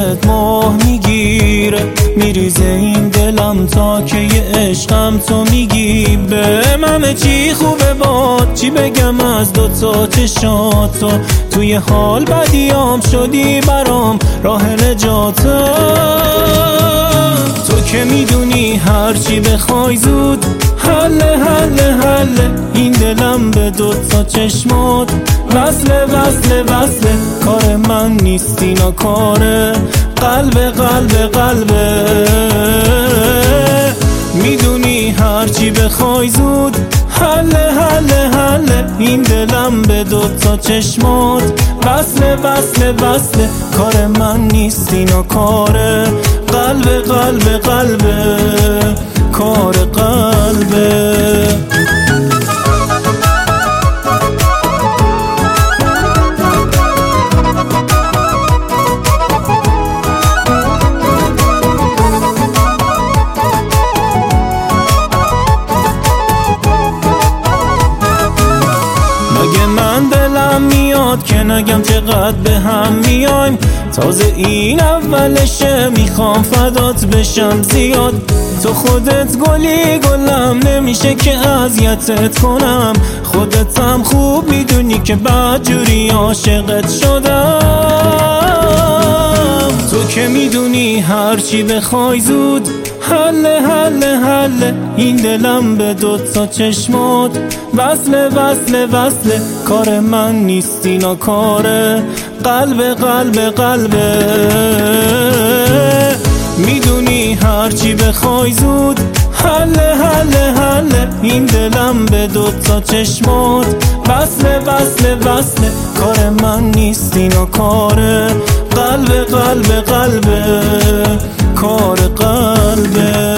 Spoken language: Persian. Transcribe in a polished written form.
عشقت ماه میگیره، میریزه این دلم تا که یه عشقم تو میگی. بهم همه چی خوبه باد، چی بگم از دوتا چشاتو، توی حال بدیام شدی برام راه نجاتم. تو که میدونی هرچی بخوای زود حله حله حله، این دلم به دوتا چشمات وصله وصله وصله. کار من نیست اینا، کاره قلبه قلبه قلبه. میدونی هرچی بخوای زود حله حله حله، این دلم به دوتا چشمات وصله وصله وصله. کار من نیست اینا، کاره قلبه قلبه قلبه، کار قلبه. مگه من دلم میاد که نگم چقدر به هم میایم؟ تازه این اولشه، میخوام فدات بشم زیاد. تو خودت گلی گلم، نمیشه که اذیتت کنم. خودت هم خوب میدونی که بدجوری عاشقت شدم. تو که میدونی هرچی بخوای زود حله حله حله، این دلم به دوتا چشمات وصله وصله وصله. کار من نیست اینا، کاره قلبه قلبه قلبه. میدونی هرچی بخوای زود حله حله حله، این دلم به دوتا چشمات وصله وصله وصله. کار من نیست اینا، کاره قلبه قلبه قلبه، کار قلبه.